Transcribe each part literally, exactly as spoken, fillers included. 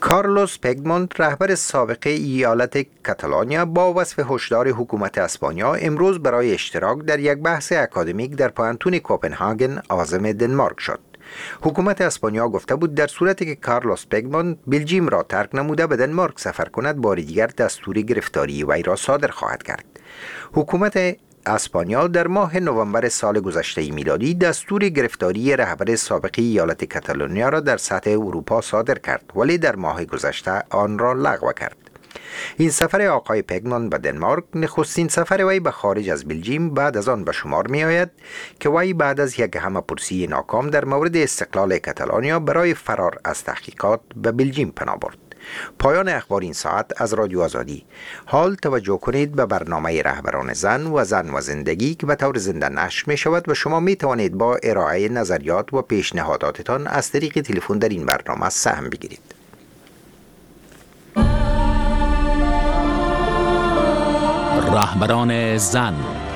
کارلوس پیگمونت، رهبر سابق ایالت کاتالانیا، با وصف هشدار حکومت اسپانیا امروز برای اشتراک در یک بحث اکادمیک در پانتون کوپنهاگن عاصمه دنمارک شد. حکومت اسپانیا گفته بود در صورتی که کارلوس پیگمونت بلژیم را ترک نموده به دنمارک سفر کند، بار دیگر دستور گرفتاری وی را صادر خواهد کرد. حکومت اسپانیا در ماه نوامبر سال گذشته میلادی دستور گرفتاری رهبر سابق ایالت کاتالونیا را در سطح اروپا صادر کرد، ولی در ماه گذشته آن را لغو کرد. این سفر آقای پیگمونت به دنمارک نخستین سفر وی به خارج از بلژیم بعد از آن به شمار می آید که وی بعد از یک همه‌پرسی ناکام در مورد استقلال کاتالانیا برای فرار از تحقیقات به بلژیم پناه برد. پایان اخبار این ساعت از رادیو آزادی. حال توجه کنید به برنامه رهبران زن و زن و زندگی که به طور زنده نشر می شود و شما می توانید با ارائه نظریات و پیشنهاداتتان از طریق تلفن در این برنامه سهم بگیرید. رهبران زن.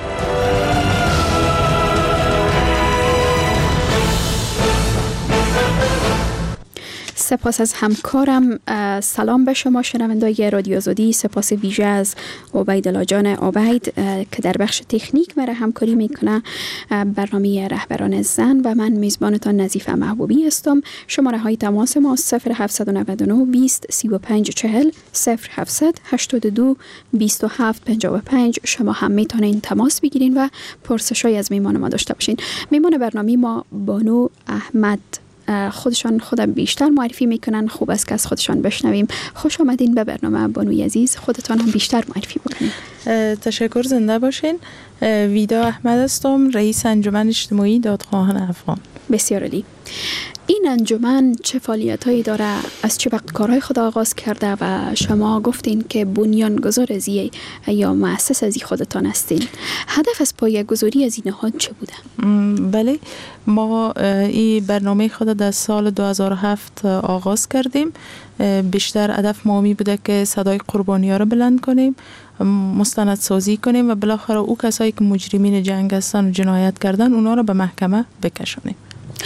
سپاس از همکارم. سلام به شما شنوندگان رادیو آزادی. سپاس ویژه از عبیدالله جان عبید که در بخش تکنیک مرا همکاری میکنه. برنامه رهبران زن و من میزبانتان نظیفه محبوبی هستم. شماره های تماس ما صفر هفتصد و نود و نه بیست سی و پنج چهل صفر هفتصد هشتاد و دو بیست و هفت پنجاه و پنج. شما هم میتونین تماس بگیرین و پرسشای از میمان ما داشته باشین. میمان برنامه ما بانو احمد خودشان خودم بیشتر معرفی میکنن. خوب است که از خودشان بشنویم. خوش آمدین به برنامه بانوی عزیز. خودتان هم بیشتر معرفی بکنین. تشکر، زنده باشین. ویدا احمد هستم، رئیس انجمن اجتماعی دادخواهان افغان. بسیار عالی. این انجمن چه فعالیتایی داره؟ از چه وقت کارهای خود آغاز کرده و شما گفتین که بنیانگذار از یا مؤسس از خودتان هستین. هدف از پایه‌گذاری از این نهاد چه بوده؟ بله، ما این برنامه خود در سال دو هزار و هفت آغاز کردیم. بیشتر هدف ما می بوده که صدای قربانی‌ها را بلند کنیم، مستندسازی کنیم و بالاخره او کسایی که مجرمین جنگ هستن و جنایت کردن اونا را به محکمه بکشانیم.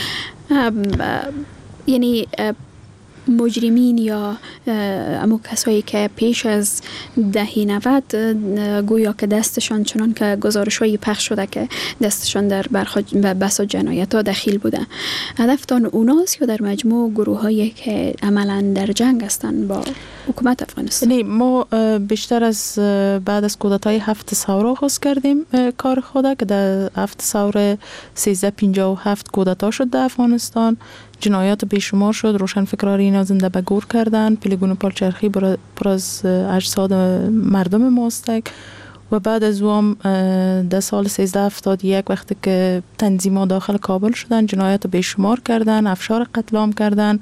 یعنی مجرمین یا امو کسایی که پیش از دهه نود گویا که دستشان چنان که گزارش‌های پخش شده که دستشان در بساط جنایت ها دخیل بوده، هدفتان اوناست یا در مجموع گروه هایی که عملا در جنگ هستند با حکومت افغانستان؟ نه، ما بیشتر از بعد از کودتای هفت ساور آغاز کردیم کار خود که در هفت ساور سیزده پنجاه و هفت کودتا شد در افغانستان. جنایات بیشمار شد، روشنفکران اینا زنده به گور کردن، پلیگون پالچرخی پر از اجساد مردم ماستک و بعد از اون در سال سیزده هفتاد و یک وقتی که تنظیم‌ها داخل کابل شدن جنایات بیشمار کردن، افشار قتل عام کردن.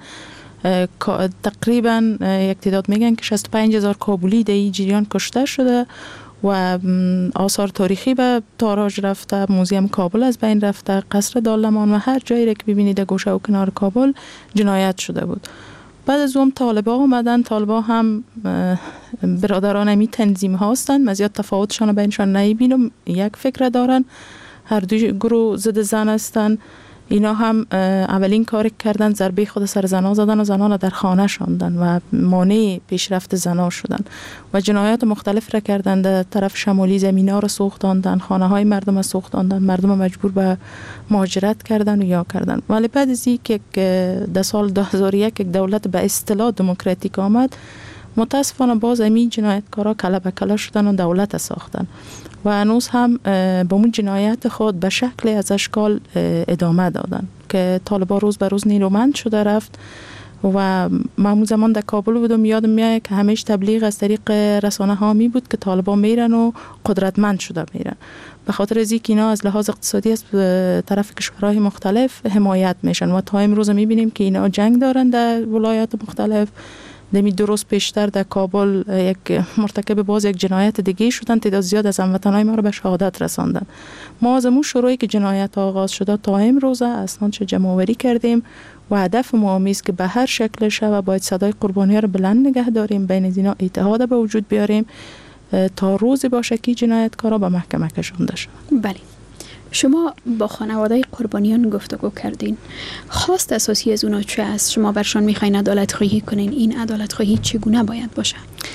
تقریبا یک تعداد میگن که شصت و پنج هزار کابلی در این جریان کشته شده و آثار تاریخی به تاراج رفته، موزیم کابل از بین رفته، قصر دارلمان و هر جایی را که ببینید گوشه و کنار کابل جنایت شده بود. بعد از اون طالبا آمدن. طالبا هم برادران امی تنظیم هستند، مزیاد تفاوتشان بینشان نمیبینم، یک فکر دارن، هر دو گروه ضد زن هستند. اینا هم اولین کار کردن ضربه خود سر زنا زدن و زنان در خانه شاندن و مانع پیشرفت زنا شدن و جنایات مختلف را کردن. در طرف شمالی زمینا را سوختاندن، خانه های مردم را سوختاندن، مردم مجبور به مهاجرت کردن و یا کردن. ولی بعد از اینکه در سال دو هزار و یک یک دولت به اصطلاح دموکراتیک آمد، متاسفانه باز امی جنایتکارا کله به کله شدن و دولت ساختن و هنوز هم با اون جنایت خود به شکل از اشکال ادامه دادن که طالبا روز به روز نیرومند شده رفت. و من زمان در کابل بودم، یادم میاد که همیشه تبلیغ از طریق رسانه ها می بود که طالبا میرن و قدرتمند شده میرن، به خاطر از اینکه اینا از لحاظ اقتصادی از طرف کشورهای مختلف حمایت میشن و تا امروز میبینیم که اینا جنگ دارن در ولایات مختلف. دمی درست پیشتر در کابل یک مرتکب باز یک جنایت دیگه شدن، تعداد زیاد از هموطنای ما رو به شهادت رساندن. ما از اون شروعی که جنایت آغاز شده تا امروز اصلا چه جمع‌آوری کردیم و هدف ما است که به هر شکل شود باید صدای قربانی‌ها رو بلند نگه داریم، بین اینا اتحاد به وجود بیاریم تا روزی باشه که جنایتکارا به محکمه کشانده شوند. بله، شما با خانواده قربانیان گفتگو کردین. خواست اساسی از اونا چه است؟ شما برشان میخواین عدالت خواهی کنین. این عدالت خواهی چگونه باید باشه؟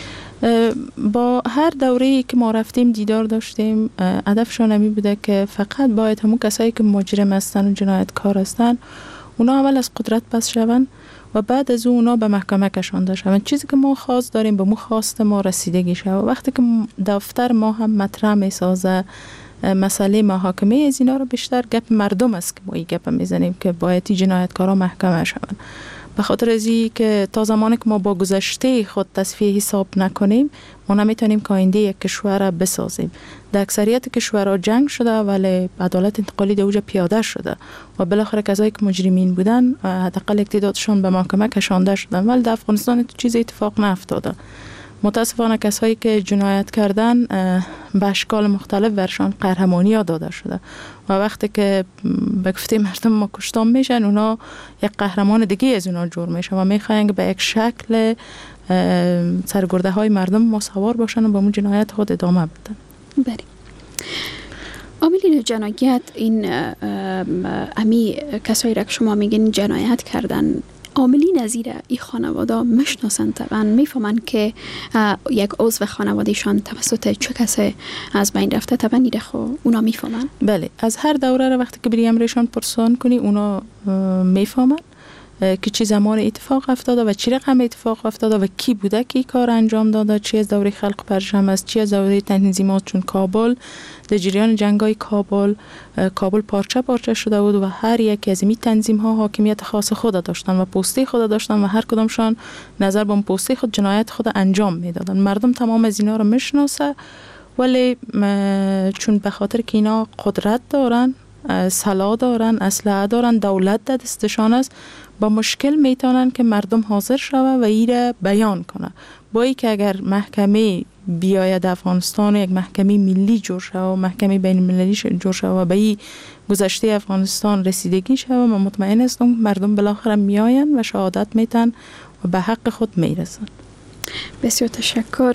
با هر دوره‌ای که ما رفتیم دیدار داشتیم، هدفشان همی بوده که فقط باید همون کسایی که مجرم هستن و جنایتکار هستن اونا اول از قدرت پس شون و بعد از اونا به محکمه کشانده شون. چیزی که ما خواست داریم به مو خواست ما رسیدگی شد. وقتی که دفتر ما هم مطرح میسازه مسئله محاکمه از اینا رو، بیشتر گپ مردم است که ما این گپ میزنیم که باید جنایتکارا محکمه شون. به خاطر ازی که تا زمانی که ما با گذشته خود تصفیه حساب نکنیم ما نمیتونیم که آینده یک کشور را بسازیم. در اکثریت کشورها جنگ شده ولی عدالت انتقالی در اوجا پیاده شده و بالاخره کسایی که مجرمین بودن حداقل اقتدارشون به محکمه کشانده شدن، ولی در افغانستان تو چیز اتفاق نیفتاده. متاسفانه کسایی که جنایت کردن به اشکال مختلف ورشان قهرمانی ها داده شده و وقتی که به گفته مردم ما کشتام میشن اونا یک قهرمان دیگه از اونا جور میشن و میخواین که به یک شکل سرگرده های مردم ما سوار باشن و با اون جنایت خود ادامه بدن. بله. عاملین جنایت این امی کسایی را که شما میگین جنایت کردن، عاملین از این خانواده میشناسن، طبعا میفهمن که یک عضو خانوادهشان توسط چه کسی از بین رفته، طبعا ایره خو اونا میفهمن. بله، از هر دوره را وقتی که بری امرشان پرسان کنی اونا میفهمن که چی زمان اتفاق افتاده و چی رقم اتفاق افتاده و کی بوده که کار انجام داده، چی از دوره خلق پرچم است، چی از دوره تنظیمات چون کابل در جریان جنگای کابل کابل پارچه پارچه شده بود و هر یک از این تنظیم ها حاکمیت خاص خود داشتن و پسته خود داشتن و هر کدامشان نظر به پسته خود جنایت خود انجام میدادن. مردم تمام از اینا رو میشناسه ولی چون به خاطر که اینا قدرت دارن، سلاح دارن، اسلحه دارن، دولت در دستشان است، با مشکل میتونن که مردم حاضر شوه و ایره بیان کنه. با ای که اگر محکمه بیاید افغانستان یک محکمه ملی جور شوه و محکمه بین المللی جور شوه و به این گذشته افغانستان رسیدگی شوه، من مطمئن هستم مردم بالاخره میاین و شهادت میتن و به حق خود میرسن. بسیار تشکر.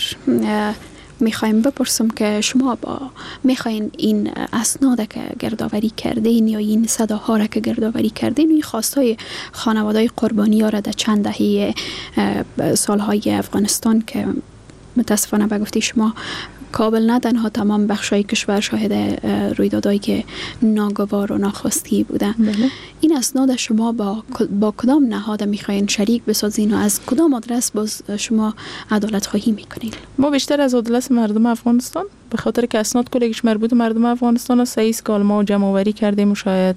میخوایم بپرسم که شما با میخواین این اسناد که گردآوری کردین یا این صداها را که گردآوری کردین، این خواستای خانواده‌های قربانی ها را در چند دهه سالهای افغانستان که متاسفانه به گفته شما کابل نه تنها تمام بخشای کشور شاهد رویدادهایی که ناگوار و ناخواستی بوده. بله. این اسناد شما با با کدام نهاد میخواین شریک بسازین و از کدام آدرس باز شما عدالت خواهی میکنین؟ ما بیشتر از آدرس مردم افغانستان، به خاطر که اسناد کلش مربوط مردم افغانستان است. سه سال ما جمع آوری کردیم و شاید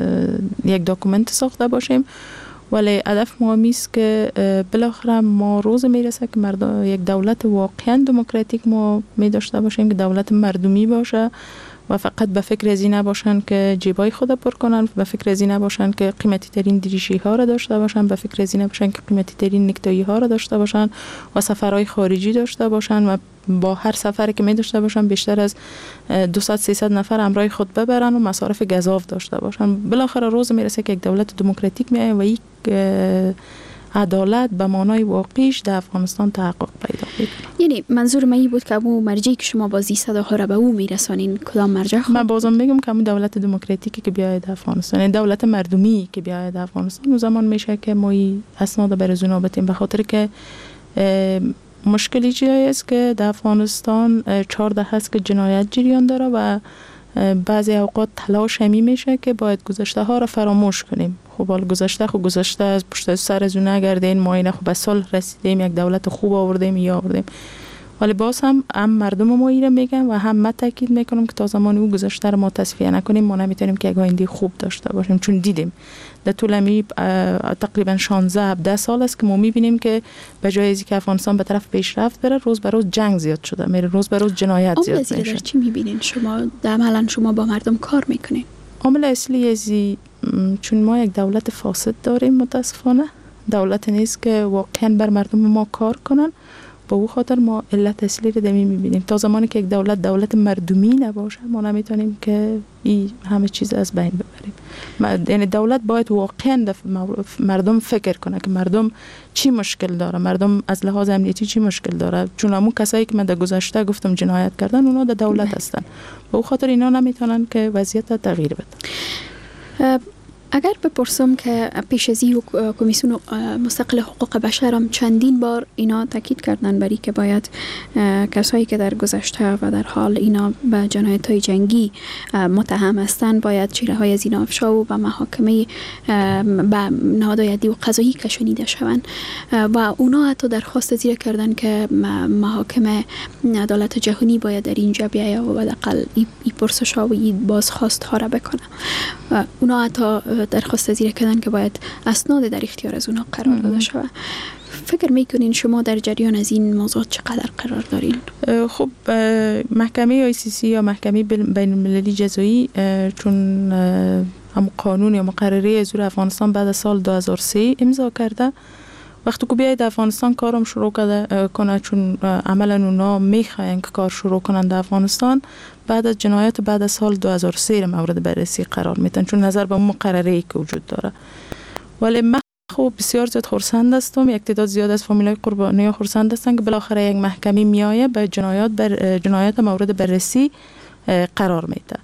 یک داکومنت ساخته باشیم، ولی هدف ما است که بالاخره ما روز میرسه که مردم یک دولت واقعا دموکراتیک ما می داشته باشیم که دولت مردمی باشه و فقط به فکر از این نباشن که جیبای خود پر کنن، به فکر از این نباشن که قیمتی ترین دریشی ها را داشته باشن، به فکر از این نباشن که قیمتی ترین نکتایی ها را داشته باشن و سفرهای خارجی داشته باشن و با هر سفری که می داشته باشن بیشتر از دویست سیصد نفر همراه خود ببرن و مصارف گزاف داشته باشن. بالاخره روز میرسه که یک دولت دموکراتیک میایه و یک عدالت به معنای واقعیش در افغانستان تحقق پیدا کنه. یعنی منظور من این بود که اون مرجعی که شما بازی صداها را به او میرسانین کدام مرجع خود؟ من بازم میگم که اون دولت دموکراتیکی که بیاید افغانستان، این دولت مردمی که بیاید افغانستان، اون زمان میشه که ما اسناد برزونا بتیم، به خاطر که مشکلی چیه است که در افغانستان چهارده هست که جنایت جریان داره و بعضی اوقات تلاش همی میشه که باید گذشته ها را فراموش کنیم. خب حال گذشته خب گذشته از پشت سر از اون نگردین، ما اینا خب به صلح رسیدیم، یک دولت خوب آوردیم یا آوردیم، ولی باز هم هم مردم ما اینا میگن و هم من تاکید میکنم که تا زمانی او گذشته رو ما تصفیه نکنیم ما نمیتونیم که یک آینده خوب داشته باشیم. چون دیدیم در طول امی تقریبا شانزده هفده سال است که ما میبینیم که به جای از اینکه افغانستان به طرف پیشرفت بره، روز به روز جنگ زیاد شده میره، روز به روز جنایت زیاد میشه. عمل چی میبینین شما؟ عملا شما با مردم کار میکنین؟ عامل اصلی ازی چون ما یک دولت فاسد داریم متاسفانه، دولت نیست که واقعا بر مردم ما کار کنن، با او خاطر ما علت اصلی رو دمی میبینیم. تا زمانی که یک دولت دولت مردمی نباشه ما نمیتونیم که این همه چیز از بین ببریم. یعنی دولت باید واقعا مردم فکر کنه که مردم چی مشکل داره، مردم از لحاظ امنیتی چی مشکل داره. چون همون کسایی که من در گذشته گفتم جنایت کردن اونا در دولت هستن، به خاطر اینا نمیتونن که وضعیت تغییر بده. اگر بپرسم که پیش از این کمیسیون مستقل حقوق بشر هم چندین بار اینا تاکید کردن بری که باید کسایی که در گذشته و در حال اینا به جنایت‌های جنگی متهم هستند باید چهره‌های از اینا افشا و به محاکمه به نهادهای عدلی و قضایی کشانیده شوند و اونا حتی درخواست زیر کردن که محاکم عدالت جهانی باید در اینجا بیاید و حداقل این پرسش‌ها و این بازخواست‌ها را بکنه. اونا حتی درخواست زیر کردن که باید اسناد در اختیار از اونا قرار داده شود. فکر میکنین شما در جریان از این موضوع چقدر قرار دارین؟ خب محکمه آی سی سی یا محکمه بین المللی جزایی چون هم قانون یا مقرره حضور افغانستان بعد از سال دو هزار و سه امضا کرده، وقتی که بیاید افغانستان کارم شروع کنه چون عملا اونا میخواین که کار شروع کنند در افغانستان بعد از جنایت بعد از سال دو هزار و سه مورد بررسی قرار میتن چون نظر به اون مقرره ای که وجود داره. ولی من خب بسیار زیاد خرسند هستم، یک تعداد زیاد از فامیلای قربانی خرسند هستن که بالاخره یک محکمه میایه به جنایات بر جنایت مورد بررسی قرار میده،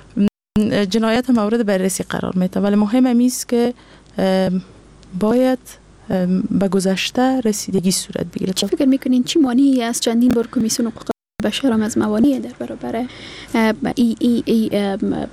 جنایت مورد بررسی قرار میده. ولی مهم است که باید به گذشته رسیدگی صورت بگیره. چی فکر میکنین چی مانعی از چندین بار کمیسیون حقوق بشر هم از موانع در برابر ای ای ای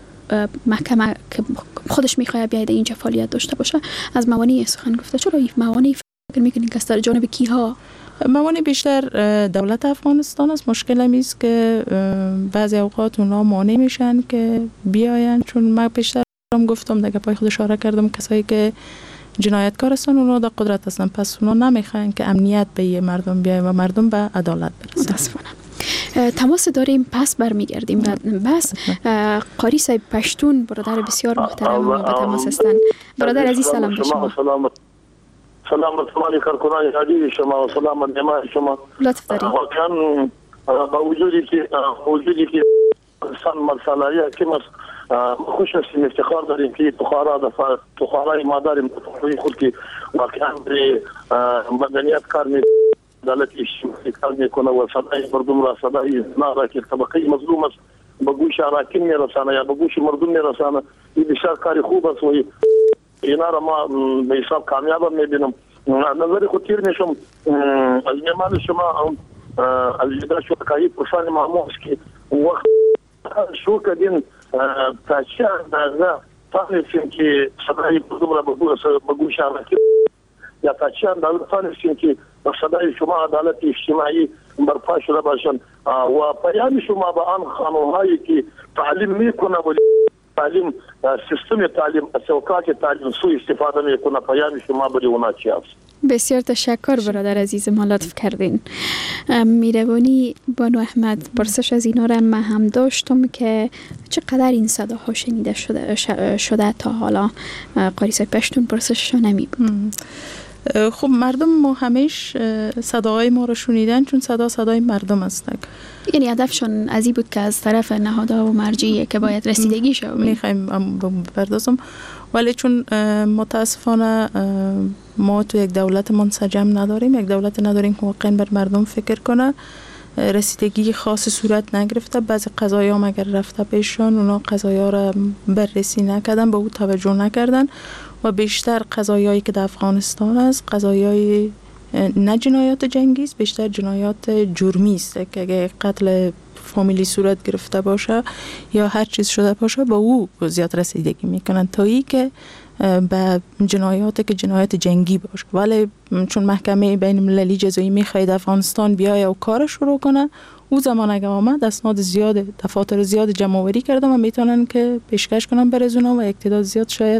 محکمه که خودش میخواد بیاید اینجا فعالیت داشته باشه از موانع سخن گفته؟ چرا این موانع فکر میکنین که از در جانب کیها؟ موانع بیشتر دولت افغانستان است. مشکل هم است که بعضی اوقات اونا مانع میشن که بیاین، چون من بیشتر هم گفتم دیگه پای خود اشاره کردم کسایی که جنایتکار هستن اونا در قدرت هستن، پس اونا نمیخواین که امنیت به یه مردم بیاین و مردم به عدالت برسن. متاسفانه. تماس داریم، پس برمیگردیم. بس قاری صاحب پشتون برادر بسیار محترم و به تماس هستند. برادر عزیز سلام به شما. سلام سلام به تمام کارکنان عزیز شما و سلام به نمای شما. لطف دارید. واقعا با وجودی که وجودی که انسان مرسالایی که ما خوش هستیم، افتخار داریم که بخارا بخارای ما داریم خود که واقعا به مدنیت کار می عدالت اجتماعی کار میکنه و صدای مردم را صدای نارا که طبقه مظلوم است به گوش حاکم میرسانه یا به گوش مردم میرسانه. این بسیار کاری خوب است و اینا را ما به حساب کامیاب میبینم. نظر خود تیر میشم از میمان شما از جدا شو کاری پرسان معموز که وقت شو کدین تاچه اندازه فهمیدیم که صدای مردم را به گوش حاکم یا تاچه اندازه فهمیدیم که صدای شما عدالت اجتماعی برپا شده باشند و پیام شما به آن خانم‌هایی که تعلیم میکنه و تعلیم سیستم تعلیم اساسات تعلیم سوء استفاده میکنه پیام شما به اونا چی است؟ بسیار تشکر برادر عزیز ما، لطف کردین. میروانی بانو احمد پرسش از اینا را من هم داشتم که چقدر این صداها شنیده شده شده تا حالا. قاری صاحب پشتون پرسشش رو نمیبود. خب مردم ما همیش صداهای ما رو شنیدن چون صدا صدای مردم هستند. یعنی هدفشون از این بود که از طرف نهادها و مرجعی که باید رسیدگی شه میخوایم بپردازم، ولی چون متاسفانه ما تو یک دولت منسجم نداریم، یک دولت نداریم که واقعا بر مردم فکر کنه، رسیدگی خاص صورت نگرفته. بعضی قضایا مگر رفته پیششون اونا قضایا را بررسی نکردن، به او توجه نکردن و بیشتر قضایایی که در افغانستان است قضایای نه جنایات جنگی است، بیشتر جنایات جرمی است که اگه قتل فامیلی صورت گرفته باشه یا هر چیز شده باشه با او زیاد رسیدگی میکنن تا ای که به جنایات که جنایات جنگی باشه. ولی چون محکمه بین المللی جزایی میخواهد افغانستان بیایه و کار شروع کنه، او زمان اگه آمد اسناد زیاد دفاتر زیاد جمع آوری کردم و میتونن که پیشکش کنن برای اونا و اقتدار زیاد شاید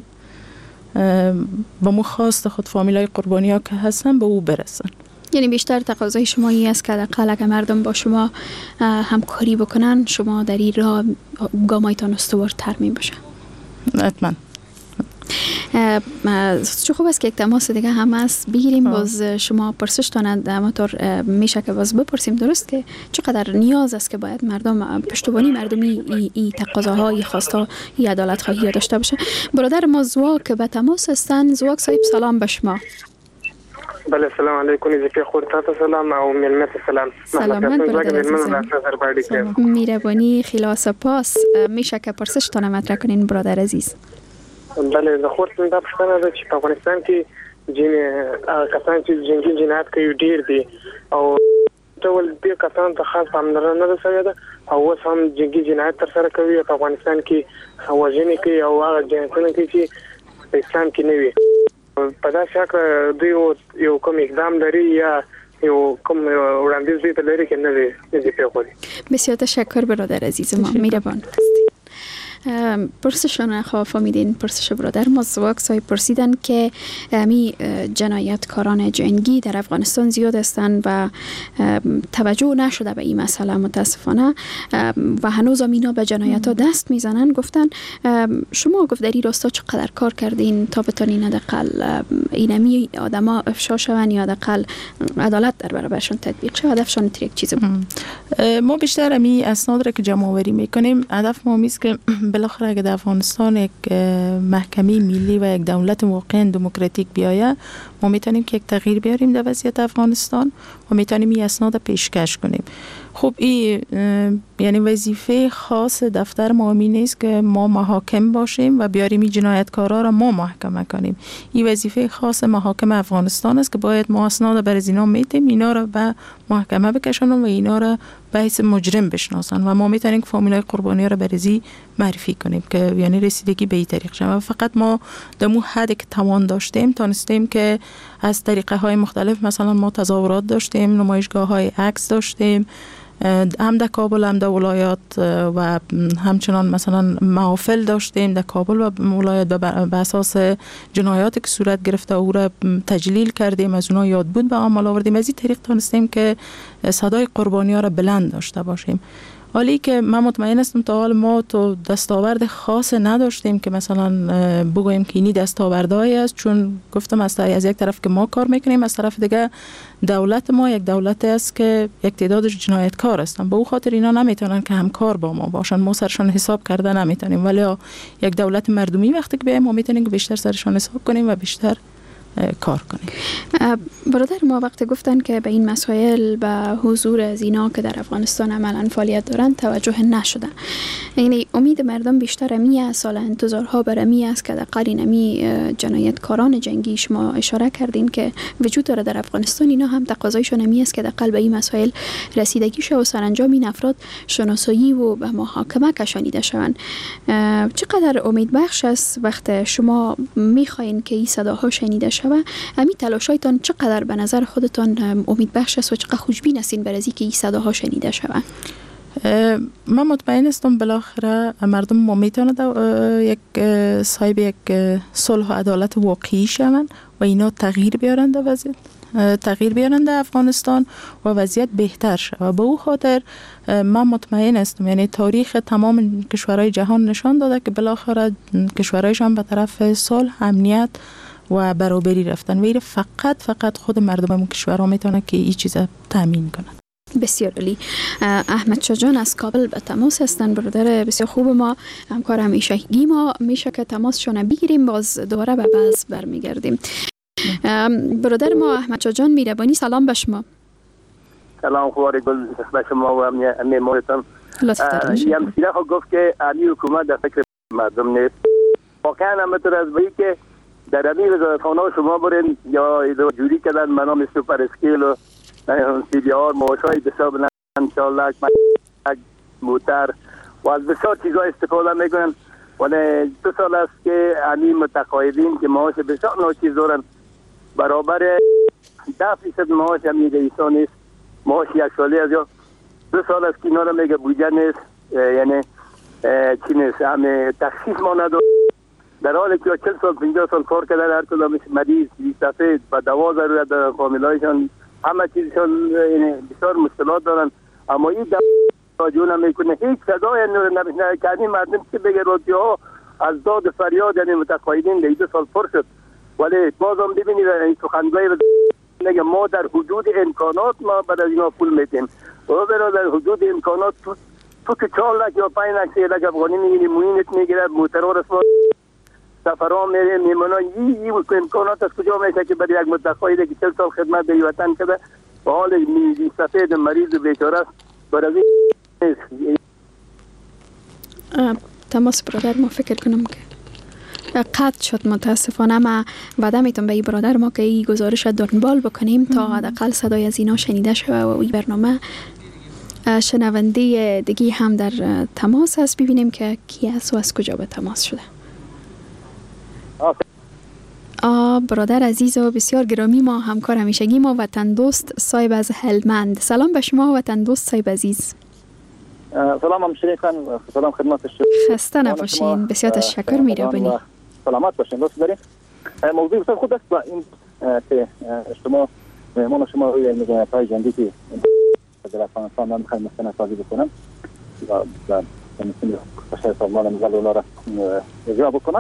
با مخواست خود فامیلای قربانی ها که هستن به او برسن. یعنی بیشتر تقاضای شما این است که حداقل اگه مردم با شما همکاری بکنن شما در این راه گامایتان استوارتر می باشن. حتما. چه خوب است که یک تماس دیگه هم هست بگیریم. باز شما پرسش تانند همطور میشه که باز بپرسیم درست که چقدر نیاز است که باید مردم پشتوانی مردمی ای, ای تقاضاها ای خواستا ای عدالت خواهی داشته باشه. برادر ما زواک به تماس هستن. زواک صاحب سلام به شما. بله سلام علیکم. زیپی خودتا سلام او ملمت سلام. سلامت برادر عزیزم. میربانی خیلی سپاس. میشه که پرسش تانه مطرح کنین برادر عزیز. بله زخورتون دا پشتانه ده چې په افغانستان کې جنې کسان چې جنګي جنایت کوي ډیر دي او ټول دې کسان ته خاص پاملرنه نه شوې ده او اوس هم جنګي جنایت ترسره کوي په افغانستان کې وژنې کوي او هغه جنایتونه کوي چې په اسلام کې نه وي. په داسې شکل دوی یو کوم اقدام لري یا یو کوم وړاندیز دوی ته لري که نه دی دې پیښوري. بسیار تشکر برادر عزیز ما. میربان هستید. پرسشان خواه فهمیدین پرسش برادر ما زواک صاحب پرسیدن که می جنایتکاران جنگی در افغانستان زیاد هستند و توجه نشده به این مسئله متاسفانه و هنوز هم اینا به جنایت ها دست میزنن. گفتن شما گفت در این راستا چقدر کار کردین تا بتانین حداقل اینمی آدما افشا شون یا حداقل عدالت در برابرشون تطبیق شه؟ هدفشان یک چیز بود. ما بیشتر امی اسناد را که جمع آوری میکنیم هدف ما میست که بالاخره اگه در افغانستان یک محکمه ملی و یک دولت واقعا دموکراتیک بیاید ما میتونیم که یک تغییر بیاریم در وضعیت افغانستان و میتونیم این اسناد پیشکش کنیم. خب این یعنی وظیفه خاص دفتر ما می نیست که ما محاکم باشیم و بیاریم این جنایتکارا را ما محاکمه کنیم. این وظیفه خاص محاکم افغانستان است که باید ما اسناد بر از اینا میتیم اینا را به محاکمه بکشونن و اینا را به حیث مجرم بشناسن و ما میتونیم که فامیلای قربانی را برزی معرفی کنیم که یعنی رسیدگی به این طریق شد. فقط ما دمو حدی که توان داشتیم تانستیم که از طریقه های مختلف مثلا ما تظاهرات داشتیم، نمایشگاه های عکس داشتیم، هم در کابل هم در ولایات و همچنان مثلا محافل داشتیم در کابل و ولایات به اساس جنایاتی که صورت گرفته او را تجلیل کردیم، از اونها یاد بود به عمل آوردیم. از این طریق تونستیم که صدای قربانی ها را بلند داشته باشیم. حالی که من مطمئن هستم تا حال ما تو دستاورد خاص نداشتیم که مثلا بگوییم که اینی دستاوردهایی است، چون گفتم از از یک طرف که ما کار میکنیم از طرف دیگه دولت ما یک دولتی است که یک تعداد جنایتکار هستن، به او خاطر اینا نمیتونن که همکار با ما باشن، ما سرشان حساب کرده نمیتونیم، ولی یک دولت مردمی وقتی که بیایم ما میتونیم که بیشتر سرشان حساب کنیم و بیشتر کار کنیم. برادر ما وقت گفتن که به این مسائل به حضور از اینا که در افغانستان عملا فعالیت دارن توجه نشده، یعنی امید مردم بیشتر امی است، سال انتظارها بر امی است که در قرین امی جنایتکاران جنگی شما اشاره کردین که وجود داره در افغانستان، اینا هم تقاضایشون امی است که در قلب این مسائل رسیدگی شه و سرانجام این افراد شناسایی و به محاکمه کشانیده شوند. چقدر امید بخش است وقت شما میخواین که این صداها شنیده شه و همین تلاشایتان چقدر به نظر خودتان امید بخش است و چقدر خوشبین هستین برای اینکه این صداها شنیده شوند؟ من مطمئن هستم بالاخره مردم ما میتونند یک صاحب یک صلح و عدالت واقعی شوند و اینا تغییر بیارن در وضعیت تغییر بیارن در افغانستان و وضعیت بهتر شه و به او خاطر من مطمئن هستم، یعنی تاریخ تمام کشورهای جهان نشان داده که بالاخره کشورهایشان به طرف صلح، امنیت و برابری رفتن و این فقط فقط خود مردم کشورها میتونه که این چیز تامین کنن. بسیار عالی. احمد شاه جان از کابل به تماس هستن، برادر بسیار خوب ما، همکار همیشگی ما، میشه که تماسشون بگیریم باز دوباره به بحث برمیگردیم. برادر ما احمد شاه جان میربانی سلام به شما. سلام خواری گل به شما و امی مورتان. لطف دارید. یم سیره خود گفت که امی حکومت در فکر مردم نیست. واقعا همطور از بایی که در امی وزارتخانه شما برین یا جوری کردن منام سوپر اسکیل و سی بی آر موشای بسیار بلند انشاءالله موتر و از بسیار چیزا استفاده میکنن. ولی دو سال است که امی متقاعدین که معاش بسیار ناچیز دارن، برابر ده فیصد معاش امی رئیسان نیست، معاش یک سالی از یا دو سال است که اینا را میگه بودجه نیست، یعنی چی نیست، همه تخصیص ما نداره، در حالی که چل سال پنجاه سال کار کردن، هر کدام مریض سفید و دوا ضرورت دارن، فامیلایشان همه چیزشان یعنی بسیار مشکلات دارن، اما این توجه نمیکنه، هیچ صدای نور نمیشنوه که این مردم چی بگه رادیوها از داد فریاد یعنی متقاعدین در دو سال پر شد، ولی بازم ببینید این سخنگوی میگه ما در حدود امکانات ما برای اینا پول میدیم. و برای در حدود امکانات تو تو که چهار لک یا پنج لک سه لک افغانی میگیری موینت میگیره موترها رسما سفرها میره میمونا یی یی امکانات از کجا میشه که برای یک متقاعد که چهل سال خدمت به وطن کرده و حال میزی سفید مریض و بیچاره است برای تماس برادر ما فکر کنم که قطع شد متاسفانه. ما وعده میتونم به این برادر ما که این گزارش دنبال بکنیم تا حداقل صدای از اینا شنیده شده و این برنامه شنونده دیگه هم در تماس هست. ببینیم که کی است و از کجا به تماس شده. آ برادر عزیز و بسیار گرامی ما، همکار همیشگی ما، وطن دوست صاحب از هلمند. سلام به شما وطن دوست صاحب عزیز. سلام همشیرین خان، سلام خدمت شما. خسته نباشین، بسیار تشکر می‌کنیم. سلامت باشین. دوست داریم موضوع بسیار خوب است و این که شما مهمان شما روی مجموعه جنگی در افغانستان هم می‌خوایم مستندسازی بکنم و در مثل کشور سازمان ملل اونا را اجرا بکنن.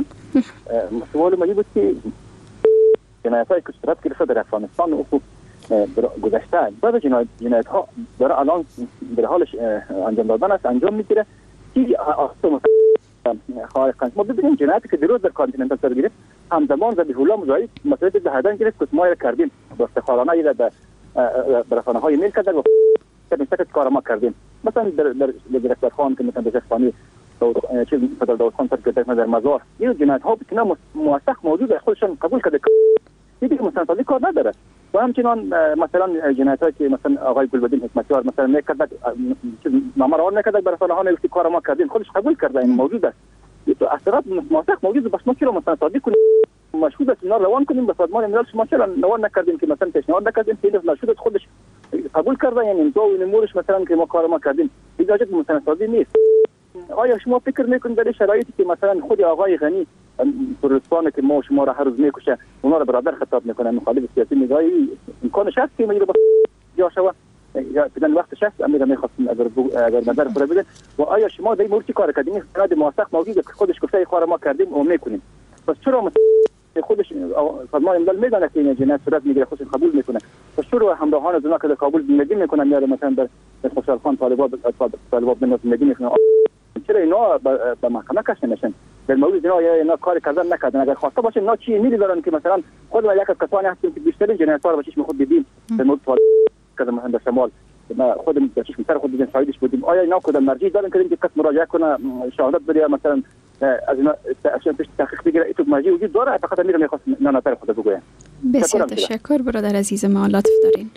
سوال من بود که جنایت‌های که صورت گرفته در افغانستان و گذشته بعض جنایت جنایت‌ها در الان در حالش انجام دادن است، انجام می‌گیره که اصلا خارق ما ببینیم جنایتی که دیروز در کانتیننتال سر گرفت همزمان ذبیح الله مجاهد مسئله دهدن گرفت که ما کردیم دستخوارانه یا در رسانه‌های میل کردن و مثل کار ما کردیم. مثلا در در دکتر خان که مثلا در اسپانی چیز پدر داود خان سر گرفت در مزار این جنایت‌ها بسیار موثق موجود است، خودشان قبول کرده دیگه مستندسازی کار نداره. و همچنان مثلا جنایت‌هایی که مثلا آقای گلبدین حکمتیار مثلا نکرد نامه رو نکرد بر رسانه‌ها نوشت کار ما کردیم، خودش قبول کرده این موجود است. تو اثرات موثق موجود بس ما چرا مستندسازی کنیم مشهود است اینا روان کنیم به سازمان ملل شما چرا روان نکردیم که مثلا پیشنهاد نکردیم که مشهود خودش قبول کرده یعنی تو این امورش مثلا که ما کار ما کردیم اجازه مستندسازی نیست. آیا شما فکر میکنید در شرایطی که مثلا خود آقای غنی پروتستان که ما شما را هر روز میکشه اونا را برادر خطاب میکنه مخالف سیاسی میگه امکانش هست که میگه جا شوا یا بدن وقتش هست امیر میخواستم اگر اگر نظر خود بده و آیا شما در این مورد چی کار کردین؟ سند موثق موجود که خودش گفته کار ما کردیم و میکنیم پس چرا خودش سازمان ملل میدونه که این جنایت صورت میگیره خودش قبول میکنه پس چرا همراهان از اونها که در کابل زندگی میکنن یا مثلا در خوشحال خان طالبات طالبات بن زندگی میکنن چرا اینا به محکمه کشته نشن؟ در مورد اینا یا اینا کار کردن نکردن اگر خواسته باشه اینا چی می‌دارن که مثلا خود و یک از کسانی هستیم که بیشترین جنایت‌ها رو به چشم خود دیدیم در مورد کردن در شمال ما خودم به چشم سر خود دیدیم شاهدش بودیم. آیا اینا کدام مرجع دارن که اینکه کس مراجعه کنه شهادت بده مثلا از اینا اشیاء پیش تحقیق بگیره تو مرجع وجود داره؟ فقط امیر میخواست نه نظر خود بگویم. بسیار تشکر برادر عزیز ما، لطف دارین.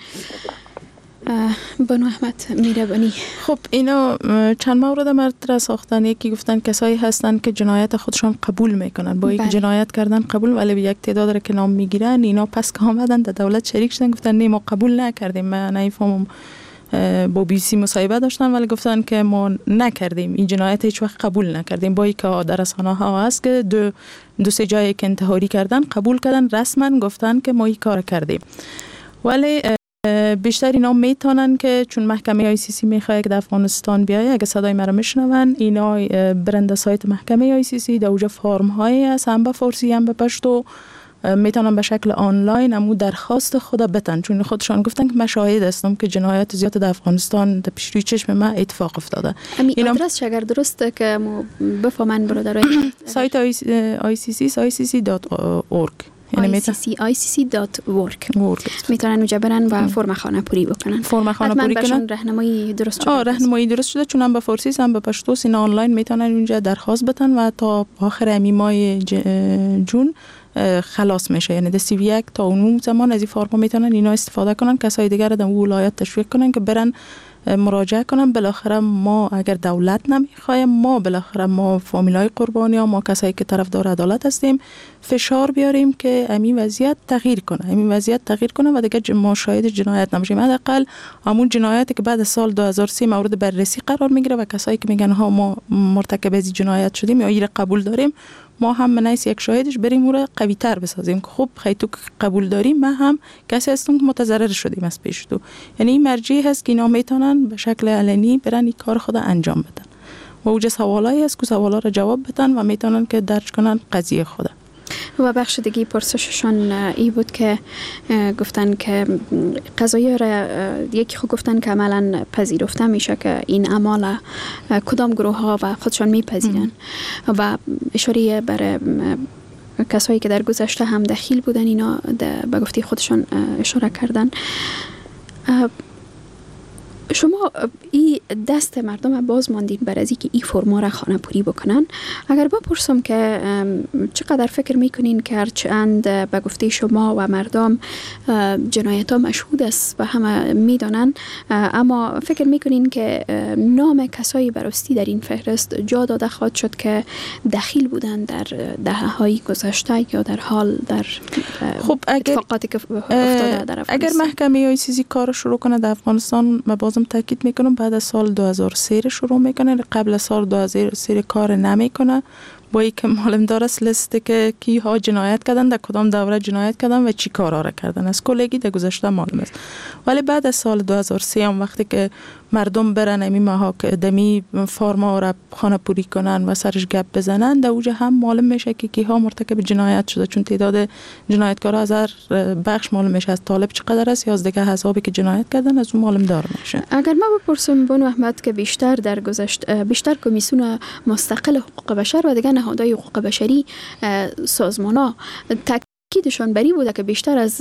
بانو احمد میربانی. خب اینا چند مورد مطرح ساختن. یکی گفتن کسایی هستن که جنایت خودشون قبول میکنن با اینکه جنایت کردن قبول ولی به یک تعداد را که نام میگیرن اینا پس که آمدن در دولت شریک شدن گفتن نه ما قبول نکردیم. من نمیفهمم با بی سی مصاحبه داشتن ولی گفتن که ما نکردیم این جنایت هیچ وقت قبول نکردیم با اینکه در رسانه ها هست که دو دو سه جایی که انتحاری کردن قبول کردن رسما گفتن که ما این کار کردیم. ولی بیشتر اینا میتونن که چون محکمه آی سی سی میخواد که در افغانستان بیایه اگه صدای مرا میشنون اینا برنده سایت محکمه آی سی سی در اوجا فرم هایی هست هم به فارسی هم به پشتو میتونن به شکل آنلاین امو درخواست خدا بتن چون خودشان گفتن که من شاهد هستم که جنایات زیاد در افغانستان در پیش روی چشم من اتفاق افتاده. همین آدرس اگر درسته که مو بفهمن برادرای سایت آی سی سی آی سی سی دات اورگ آی سی سی آی سی سی دات اورگ میتونن اونجا برن و فرم خانه پوری بکنن. فرم خانه پوری کنن. راهنمایی درست شده. آه راهنمایی درست شده چون هم به فارسی هم به پشتو سین آنلاین میتونن اونجا درخواست بدن و تا آخر امی ماه جون خلاص میشه. یعنی در سی وی یک تا اون زمان از این فرم میتونن اینا استفاده کنن کسای دیگر در ولایت تشویق کنن که برن مراجعه کنم. بالاخره ما اگر دولت نمیخوایم ما بالاخره ما فامیلای قربانی ها ما کسایی که طرفدار عدالت هستیم فشار بیاریم که همین وضعیت تغییر کنه همین وضعیت تغییر کنه و دیگه ما شاهد جنایت نباشیم. حداقل همون جنایتی که بعد سال دو هزار و سه مورد بررسی قرار میگیره و کسایی که میگن ها ما مرتکب از جنایت شدیم یا این قبول داریم ما هم منیس یک شاهدش بریم او را قوی تر بسازیم که خب خیلی تو قبول داریم من هم کسی هستم که متضرر شدیم از پیش تو. یعنی این مرجعی هست که اینا میتونن به شکل علنی برن این کار خود انجام بدن و اوجه سوالایی است که سوالا را جواب بدن و میتونن که درج کنن قضیه خود. و بخش دیگه پرسششان ای بود که گفتن که قضایی را یکی خود گفتن که عملا پذیرفته میشه که این اعمال کدام گروه ها و خودشان میپذیرن و اشاره بر کسایی که در گذشته هم دخیل بودن اینا به گفته خودشان اشاره کردن. شما این دست مردم باز ماندین بر از اینکه این فرما را خانه پوری بکنن. اگر بپرسم که چقدر فکر میکنین که هرچند به گفته شما و مردم جنایت ها مشهود است و همه میدانن، اما فکر میکنین که نام کسایی براستی در این فهرست جا داده خواهد شد که دخیل بودن در دهه های گذشته یا در حال در خب اگر اتفاقاتی که افتاده در افغانستان؟ اگر محکمه های سیزی کار شروع کنه در افغانستان، ما بازم تاکید میکنم بعد از سال دو هزار و سه شروع میکنه، قبل از سال دو هزار و سه کار نمیکنه. با اینکه معلوم دارست لیست که کی ها جنایت کردن، در کدام دوره جنایت کردن و چی کارا را کردن از کلگی در گذشته معلوم است. ولی بعد از سال دو هزار و سه هم وقتی که مردم برن امی ماها که دمی فرما را خانه پوری کنن و سرش گپ بزنن، در اوجه هم معلوم میشه که کی ها مرتکب جنایت شده، چون تعداد جنایتکارا از هر بخش معلوم میشه، از طالب چقدر است یا از دیگه حسابی که جنایت کردن از اون معلوم دار میشه. اگر ما بپرسم بانو احمد که بیشتر در گذشت بیشتر کمیسیون مستقل حقوق بشر و دیگه نهادهای حقوق بشری سازمان‌ها تاکیدشان بری بوده که بیشتر از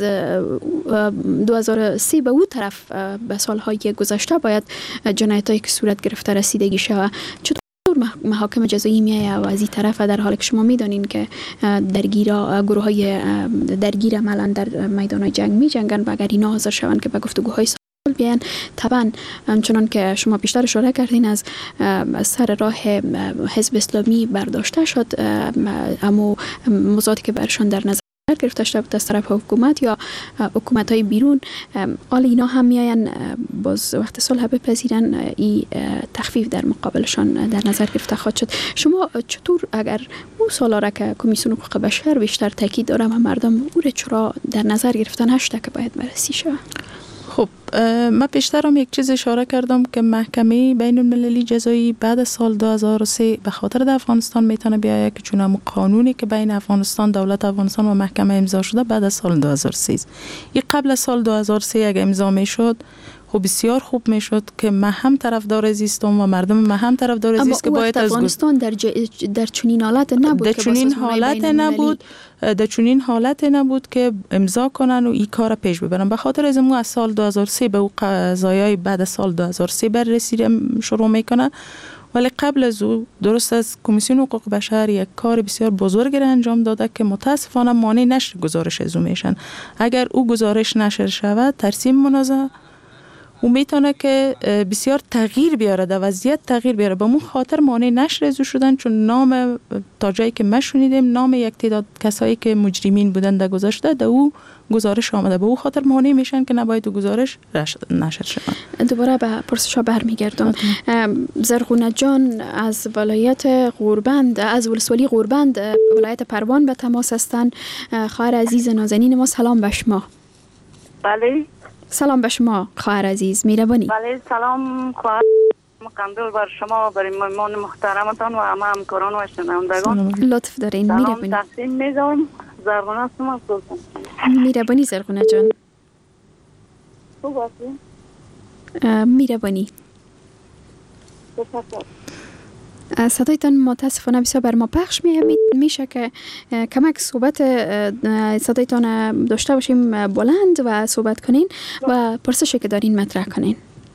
دو هزار و سه به اون طرف به سالهای گذشته باید جنایتایی که صورت گرفته رسیدگی شود. چطور محاکم جزایی میایه و از این طرف در حالی که شما میدانین که درگیرا گروه های درگیر عملا در میدان جنگ می جنگن و اگر اینا حاضر شوند که به گفتگوهای بیان، طبعا چنان که شما بیشتر اشاره کردین از سر راه حزب اسلامی برداشته شد، اما موضوعاتی که برشان در نظر گرفته شده بود از طرف حکومت یا حکومت های بیرون، حال اینا هم میاین باز وقت صلح بپذیرن، این تخفیف در مقابلشان در نظر گرفته خواهد شد. شما چطور اگر اون سالا را که کمیسیون حقوق بشر بیشتر تاکید دارم و مردم او را چرا در نظر گرفتن هشته که باید بررسی شود؟ خب من پیشتر هم یک چیز اشاره کردم که محکمه بین المللی جزایی بعد از سال دو هزار و سه به خاطر در افغانستان میتونه بیاید که چون هم قانونی که بین افغانستان دولت افغانستان و محکمه امضا شده بعد از سال دو هزار و سه. این قبل از سال دو هزار و سه اگه امضا میشد خب بسیار خوب میشد که ما هم طرفدار زیستم و مردم ما هم طرفدار زیست که باید از افغانستان در ج... در چنین حالت نبود در چنین حالت نبود در چنین حالت نبود که امضا کنن و این کار پیش ببرن. به خاطر از مو از سال دو هزار و سه به قضایای بعد از سال دو هزار و سه بررسی شروع میکنه. ولی قبل از او درست از کمیسیون حقوق بشر یک کار بسیار بزرگ را انجام داده که متاسفانه مانع نشر گزارش از او میشن. اگر او گزارش نشر شود ترسیم منازعه او میتونه که بسیار تغییر بیاره، در وضعیت تغییر بیاره. به مون خاطر مانع نشر ازو شدن، چون نام تا جایی که ما شنیدیم نام یک تعداد کسایی که مجرمین بودن در گذشته در او گزارش آمده، به او خاطر مانع میشن که نباید گزارش نشر شود. دوباره به پرسشا برمیگردم. زرغونه جان از ولایت غوربند، از ولسوالی غوربند ولایت پروان به تماس هستند. خواهر عزیز نازنین ما، سلام به شما. بله سلام به شما خواهر عزیز، میربانی. بله سلام خواهر، مقدم بر شما، بر مهمان محترمتان و همه همکاران و شنوندگان. لطف دارین، میربانی. سلام تقسیم می‌دم. زرغونه هستم سلطان. میربانی زرغونه جان. خوب هستی؟ میربانی. صدایتان متاسفانه بسیار بر ما پخش میشه که کمک صحبت صدایتان داشته باشیم بلند و صحبت کنین و پرسشی که دارین مطرح کنین.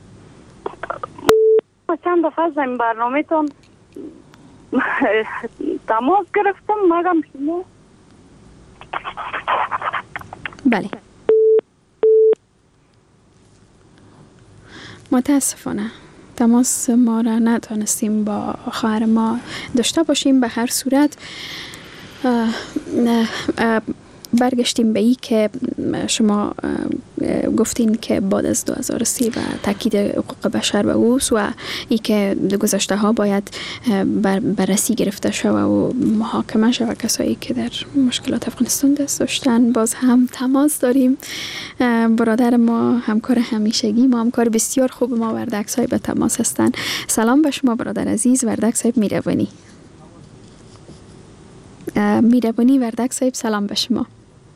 چند دفعه از این برنامه تان تماس گرفتم مگم شما؟ بله متاسفانه تماس ما را نتونستیم با خواهر ما داشته باشیم. به هر صورت اه اه برگشتیم به ای که شما گفتین که بعد از دو هزار و سه و تاکید حقوق بشر به اوست و ای که در گذشته ها باید بر بررسی گرفته شود و محاکمه شود کسایی که در مشکلات افغانستان دست داشتن. باز هم تماس داریم. برادر ما، همکار همیشگی ما، همکار بسیار خوب ما، وردک صاحب به تماس هستن. سلام به شما برادر عزیز. وردک صاحب میروانی میروانی وردک صاحب سلام به شما.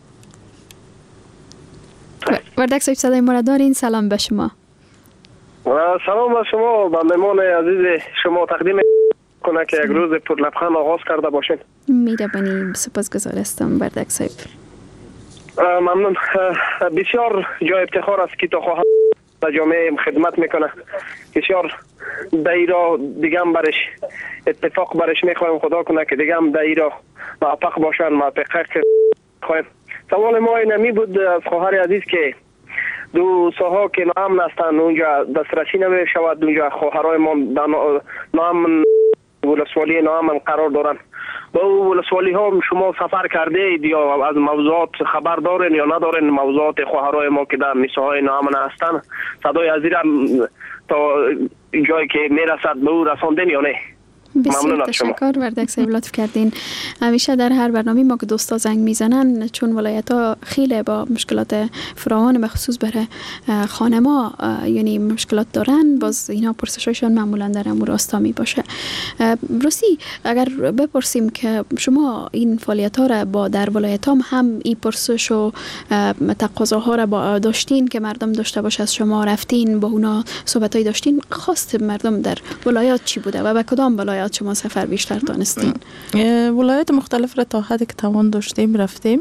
وردک صاحب صدای ما را دارین؟ سلام به شما. سلام به شما، به مهمان عزیز شما تقدیم کنه که یک روز پر لبخند آغاز کرده باشین. میروانی سپاسگزار هستم وردک صاحب. ممنون. بسیار جای افتخار است که تا خواهد در جامعه خدمت میکنه. بسیار دایره دیگه هم برش اتفاق برش میخوایم خدا کنه که دیگه هم دایره موفق باشن، موفق خواهیم. سوال ما اینمی بود از خواهر عزیز که دو ساها که نام هستند اونجا دسترسی نمی شود، اونجا خواهرای ما نام ولسوالی نام قرار دارن. با ولسوالی ها شما سفر کرده اید یا از موضوعات خبر دارین یا ندارین؟ موضوعات خواهرای ما که در میساهای نام هستند صدای عزیز تا جایی که میرسد به او رساندین یا نه؟ بسیار تشکر وردک صاحب، لطف کردین. همیشه در هر برنامه ما که دوستا زنگ میزنن، چون ولایت ها خیلی با مشکلات فراوان به خصوص برای خانما یعنی مشکلات دارن، باز اینا پرسشایشان معمولا در امور راستا می باشه. روسی اگر بپرسیم که شما این فعالیت ها را با در ولایت هم هم این پرسش و تقاضاها را با داشتین که مردم داشته باشه، از شما رفتین با اونا صحبتایی داشتین، خواست مردم در ولایات چی بوده و به کدام ولایات شما سفر بیشتر دانستین؟ ولایات مختلف را تا حدی که توان داشتیم رفتیم.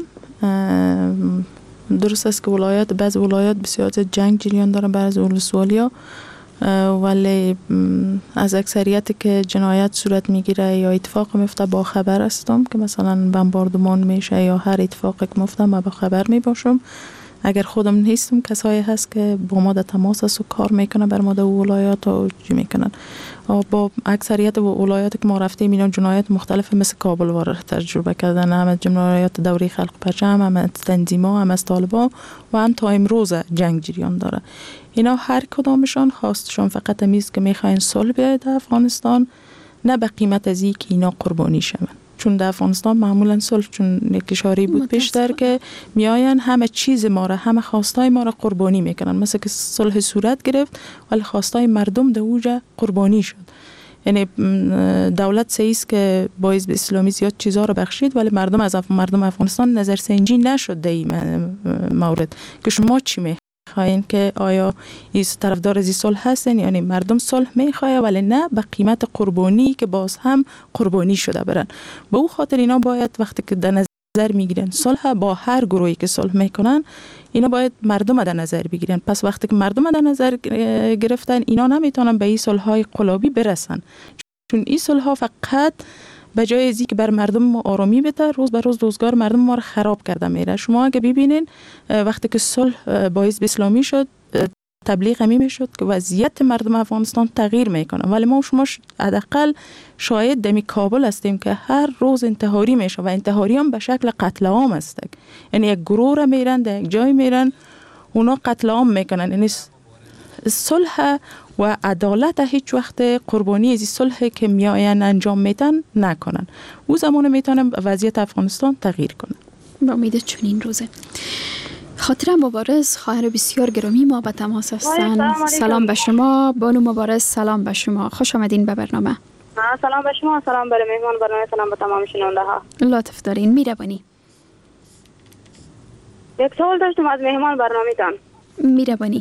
درست است که ولایات بعض ولایات بسیار جنگ جریان دارن بعض ولسوالیا، ولی از اکثریت که جنایت صورت میگیره یا اتفاق میفته با خبر هستم که مثلا بمباردمان میشه یا هر اتفاقی که میفته ما با خبر میباشم. اگر خودم نیستم کسایی هست که با ما در تماس است و کار میکنه بر ما در ولایات و چی میکنن. با اکثریت ولایات که ما رفتیم اینا جنایت مختلف مثل کابل وارد تجربه کردن، هم از جنایت دوره خلق پرچم، هم از تنظیم‌ها، هم از طالبان و هم تا امروز جنگ جریان داره. اینا هر کدامشان خواستشون فقط میز که میخواین صلح بیاید در افغانستان، نه به قیمت از اینکه اینا قربانی شون. چون در افغانستان معمولا صلح چون یک اشاره بود پیشتر که میاین همه چیز ما را، همه خواستای ما را قربانی میکنن. مثلا که صلح صورت گرفت ولی خواستای مردم در اوجا قربانی شد. یعنی دولت سیست که با حزب اسلامی زیاد چیزها را بخشید ولی مردم از اف... مردم افغانستان نظر سنجی نشد در این مورد که شما چی می خواهین، که آیا این طرفدار از صلح هستن؟ یعنی مردم صلح میخواه ولی نه به قیمت قربانی که باز هم قربانی شده برن. به او خاطر اینا باید وقتی که در نظر میگیرن صلح با هر گروهی که صلح میکنن، اینا باید مردم در نظر بگیرن. پس وقتی که مردم در نظر گرفتن اینا نمیتونن به این صلح های قلابی برسن، چون این صلح ها فقط به جای ازی که بر مردم ما آرامی بده، روز به روز روزگار مردم ما رو خراب کرده میره. شما اگه ببینین وقتی که صلح با حزب اسلامی شد، تبلیغ همی میشد که وضعیت مردم افغانستان تغییر میکنه، ولی ما شما حداقل شاید دمی کابل هستیم که هر روز انتحاری میشه و انتحاری هم به شکل قتل عام است. یعنی یک گروه را میرن در یک جای میرن اونا قتل عام میکنن. یعنی صلح و عدالت هیچ وقت قربانی از صلح که میاین انجام میدن نکنن. او زمان میتونن وضعیت افغانستان تغییر کنه. با امید چنین روزه. خاطره مبارز، خواهر بسیار گرامی ما به تماس هستن. سلام به شما بانو مبارز. سلام به شما، خوش آمدین به برنامه. سلام به شما، سلام برای مهمان برنامه، سلام به تمام شنونده ها. لطف دارین، میروانی. یک سوال داشتم از مهمان برنامه تان. میروانی.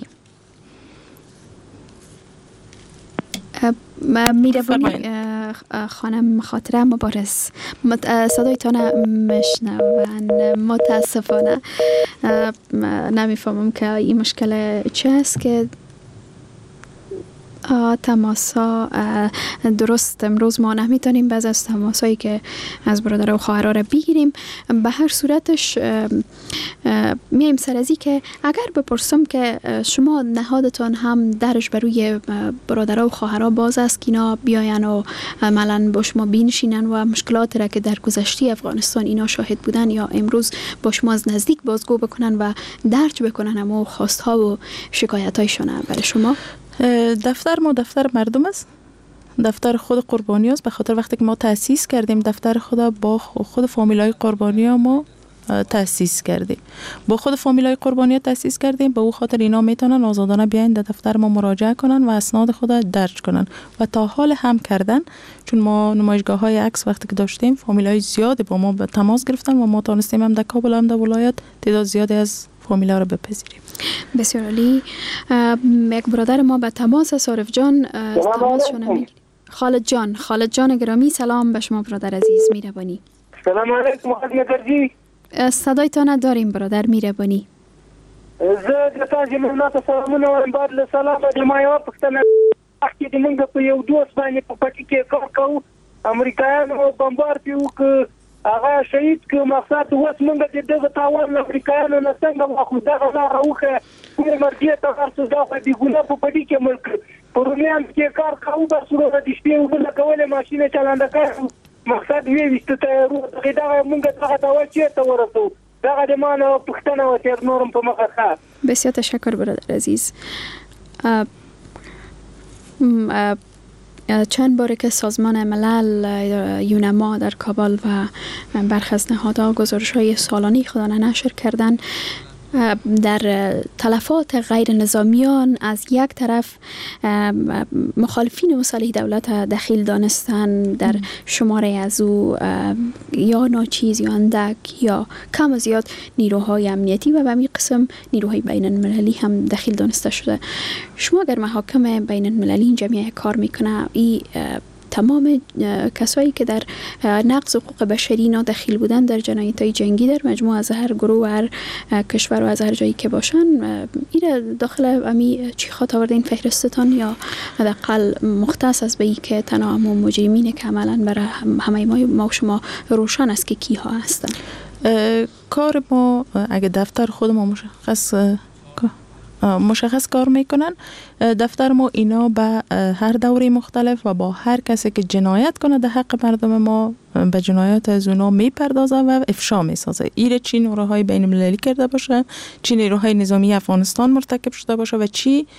میروانی خانم خاطره مبارز، صدایتان مشنون. متاسفانه نمیفهمم که این مشکل چه است که تماس ها درست امروز ما نمیتونیم بعض از تماس هایی که از برادر و خواهرها را بگیریم. به هر صورتش میایم سر ازی که اگر بپرسم که شما نهادتان هم درش بروی برادر و خواهرها باز است که اینا بیاین و عملا با شما بینشینن و مشکلات را که در گذشته افغانستان اینا شاهد بودن یا امروز با شما از نزدیک بازگو بکنن و درج بکنن اما خواست ها و شکایت هایشون برای شما؟ دفتر ما دفتر مردم است، دفتر خود قربانی است. به خاطر وقتی که ما تأسیس کردیم دفتر خود با خود فامیلای قربانی ها ما تأسیس کردیم، با خود فامیلای قربانی ها تأسیس کردیم. به او خاطر اینا میتونن آزادانه بیاین در دفتر ما مراجعه کنن و اسناد خود درج کنن و تا حال هم کردن، چون ما نمایشگاه های عکس وقتی که داشتیم فامیلای زیادی با ما به تماس گرفتن و ما تونستیم هم در کابل هم در ولایت تعداد زیادی از فامیلا رو بپذیریم. بسیار عالی. یک برادر ما به تماس صارف جان تماس شونه میگیریم. خالد جان، خالد جان گرامی سلام به شما برادر عزیز، میربانی. سلام علیکم خدمت جی. صدایتان داریم برادر میربانی. زه د تاسو مهمت سلامونه وایم. بعد له سلام د ما یو پښتنه اخی د موږ په یو دوست باندې په پټی کې کار کوو، امریکایانو بمبار پیو ک هغه شهید که مقصد اوس موږ د دغه تاوان امریکایانو نه څنګه واخلو. دغه لاره وښه کومې مرګي ته هر څه دا خو د ګونه په پټي کې ملک په رومیان کې کار کوو، بس ورو د شپې اوبه لګولې ماشینې چلنده کوو. مقصد وی ویسته تیارو دغه موږ دغه تاوان چېرته ورسو. دغه د ما نه پوښتنه وکړه نورم په مخه ښه. بسیار تشکر برادر عزیز. چند باره که سازمان ملل یونما در کابل و برخی از نهادها گزارش‌های سالانه خود را نشر کردند، در تلفات غیر نظامیان از یک طرف مخالفین مصالح دولت دخیل دانستن در شماره از او یا ناچیز یا اندک یا کم و زیاد نیروهای امنیتی و به همین قسم نیروهای بین المللی هم دخیل دانسته شده. شما اگر محاکم بین المللی این جمعیه کار میکنه، این تمام کسایی که در نقض حقوق بشری اینا دخیل بودن در جنایت‌های جنگی در مجموع از هر گروه و هر کشور و از هر جایی که باشن، این داخل امی چی خاطر آورده این فهرستتان یا حداقل مختص است به این که تنها همون مجرمین که عملاً برای همه ما ما شما روشن است که کیها هستن؟ کار ما اگه دفتر خود ما مشخص مشخص کار میکنن، دفتر ما اینا به هر دوره مختلف و با هر کسی که جنایت کنه در حق مردم ما به جنایات از اونا میپردازه و افشا میسازه. ایره چی نیروهای بین المللی کرده باشه، چی نیروهای نظامی افغانستان مرتکب شده باشه و چی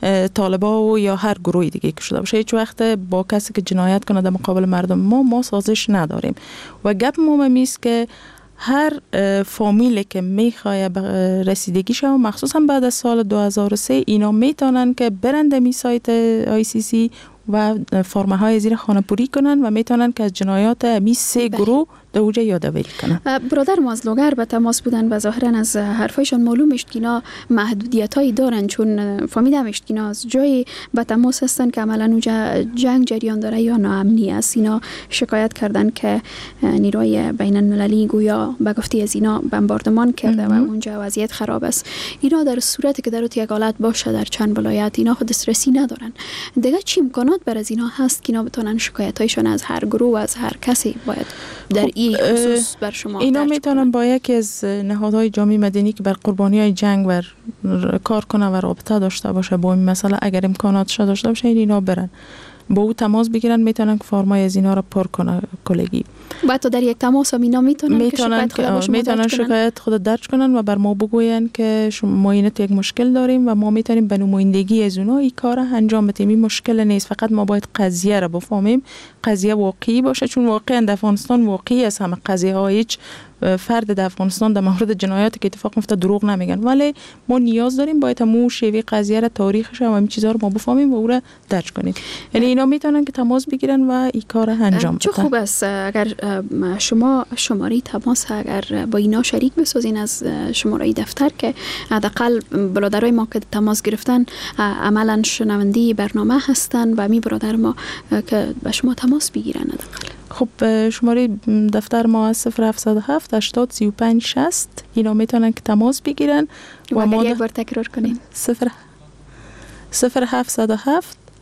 طالبا و یا هر گروه دیگه که شده باشه، هیچ وقت با کسی که جنایت کنه در مقابل مردم ما ما سازش نداریم. و گپ ما میست که هر فامیلی که میخواه رسیدگی شد، مخصوصا بعد از سال دو هزار و سه، اینا میتونن که برند می سایت آی سی سی و فرمه های زیر خانه پوری کنن و میتونن که از جنایات می سه گروه در اوجه یادآوری کنن. برادر ما از لوگر به تماس بودن و ظاهرا از حرفایشان معلوم است که اینا محدودیت هایی دارن، چون فهمیدم است که اینا از جای به تماس هستن که عملا اونجا جنگ جریان داره یا ناامنی است. اینا شکایت کردن که نیروی بین المللی گویا به گفته از اینا بمباردمان کرده و اونجا وضعیت خراب است. اینا در صورتی که در یک حالت باشه در چند ولایت اینا خود دسترسی ندارن. دیگه چی امکانات بر از اینا هست که اینا بتونن شکایتایشان از هر گروه و از هر کسی باید در این خصوص بر شما اینا میتونن با یکی از نهادهای جامعه مدنی که بر قربانیای جنگ و کار کنه و رابطه داشته باشه با این مسئله، اگر امکاناتش داشته باشه اینا برن با او تماس بگیرن، میتونن که فرمای از اینا را پر کنه کلگی. بعد تو در یک تماس هم اینا میتونن, میتونن که شکایت خود میتونن شکایت خود درج کنن و بر ما بگوین که ما اینت یک مشکل داریم و ما میتونیم به نمایندگی از اونها این کار انجام بدیم. این مشکل نیست، فقط ما باید قضیه را بفهمیم، قضیه واقعی باشه، چون واقعا در افغانستان واقعی است همه قضیه ها. هیچ فرد در افغانستان در مورد جنایاتی که اتفاق میفته دروغ نمیگن، ولی ما نیاز داریم باید همون شیوه قضیه را، تاریخش و همین چیزا رو ما بفهمیم و او را درج کنیم. یعنی اینا میتونن که تماس بگیرن و این کار انجام بدن. چه خوب است اگر شما شماره تماس اگر با اینا شریک بسازین از شماره دفتر که حداقل برادرای ما که تماس گرفتن عملاً شنونده برنامه هستن و می برادر ما که با شما تماس بگیرن. حداقل خب شماره دفتر ما از صفر هفت صفر هفت هشتاد سی و پنج شصت اینا میتونن که تماس بگیرن و ما یک بار تکرار کنین. صفر صفر هفت صفر هفت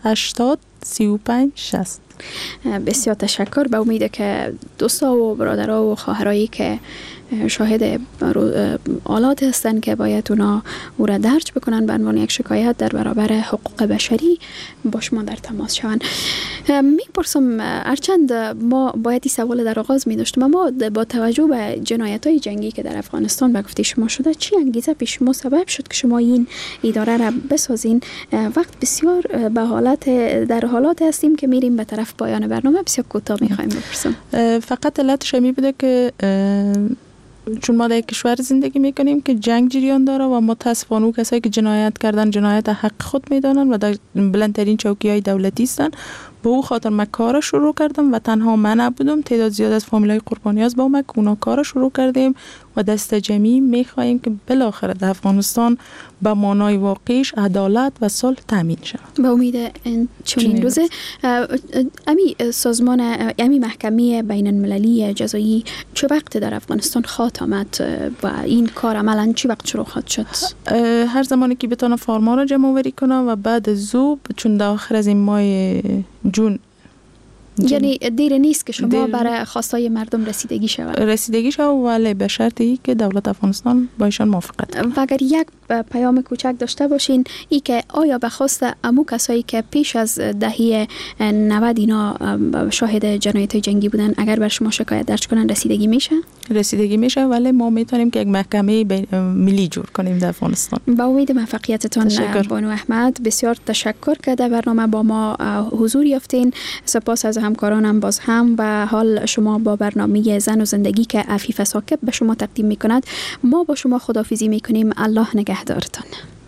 هشتاد سی و پنج شصت. بسیار تشکر. به امید که دوستا و برادرها و خواهرایی که شاهد آلات هستند که باید اونا او را درج بکنن به عنوان یک شکایت در برابر حقوق بشری با شما در تماس شوند. میپرسم هرچند ما باید این سوال در آغاز می داشتیم، اما با توجه به جنایت های جنگی که در افغانستان به گفته شما شده، چی انگیزه پیش شما سبب شد که شما این اداره را بسازین؟ وقت بسیار به حالت در حالات هستیم که میریم به طرف پایان برنامه. بسیار کوتاه میخوایم بپرسم. فقط علتش می بوده که چون ما در کشور زندگی میکنیم که جنگ جریان داره و متاسفانه او کسایی که جنایت کردن جنایت حق خود میدانن و در بلندترین چوکی های دولتی هستن. به او خاطر من کار شروع کردم و تنها من نبودم، تعداد زیاد از فامیلای قربانی از با ما که اونا کار شروع کردیم و دست جمعی میخواهیم که بالاخره در افغانستان به معنای واقعیش عدالت و صلح تامین شود. به امید چنین روزه. امی سازمان امی محکمه بین المللی جزایی چه وقت در افغانستان خواهد آمد و این کار عملا چه وقت شروع خواهد شد؟ هر زمانی که بتونه فرمان را جمع آوری کنه و بعد زوب، چون در آخر از این ماه جون، یعنی دیر نیست که شما برای خواستای مردم رسیدگی شود رسیدگی شود ولی به شرطی که دولت افغانستان با ایشان موافقت. و اگر یک پیام کوچک داشته باشین، ای که آیا به خواست امو کسایی که پیش از دهه نود اینا شاهد جنایت جنگی بودن اگر بر شما شکایت درج کنن رسیدگی میشه؟ رسیدگی میشه، ولی ما میتونیم که یک محکمه ملی جور کنیم در افغانستان. با امید موفقیتتان بانو احمد. بسیار تشکر که در برنامه با ما حضور یافتین. سپاس از همکارانم باز هم و حال شما با برنامه زن و زندگی که عفیف ثاقب به شما تقدیم میکند. ما با شما خداحافظی میکنیم. الله نگهدارتان.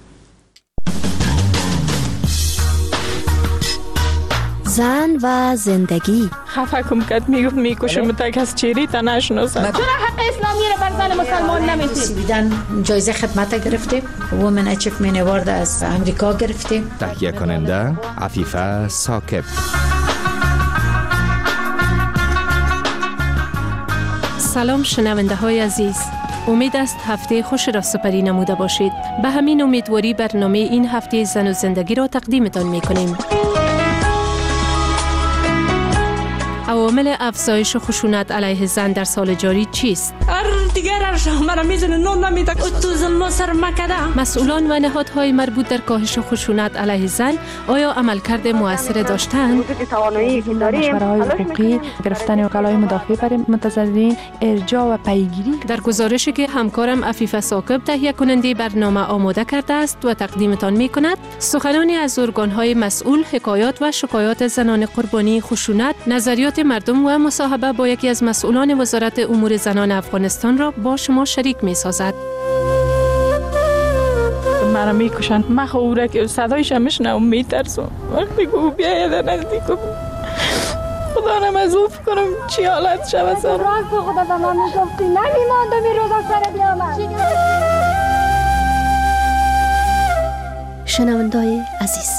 زن و زندگی. خفه کم کد میگفت میکشم تا کس چیری تا نشناسد. چرا حق اسلامی رو بر زن مسلمان نمیدید؟ بیدن جایزه خدمت گرفتیم. وومن اچیومنت اوارد از امریکا گرفتیم. تهیه کننده عفیفه ثاقب. سلام شنونده های عزیز، امید است هفته خوش را سپری نموده باشید. به همین امیدواری برنامه این هفته زن و زندگی را تقدیمتان می کنیم. عوامل افزایش خشونت علیه زن در سال جاری چیست؟ هر دیگر ارشا مرا میزنه نون نمیده تو ظلم سر مکده. مسئولان و نهادهای مربوط در کاهش خشونت علیه زن آیا عملکرد مؤثر داشتند؟ مشوره‌های حقوقی، گرفتن وکلای مدافع برای متضررین، ارجاع و پیگیری. در گزارشی که همکارم عفیفه ثاقب تهیه کننده برنامه آماده کرده است و تقدیمتان میکند، سخنانی از ارگان‌های مسئول، حکایات و شکایات زنان قربانی خشونت، نظریات مردم و مصاحبه با یکی از مسئولان وزارت امور زنان افغانستان را با شما شریک می سازد. مرا میکشن. من خوره که صدایش هم میشنم میترسم. وقتی که او بیاید نزدیکم خدا نمزوف کنم چی حالت شود سر. راست خدا به من میگفتی نمیماندم این روزا سر بیامد. شنوندای عزیز،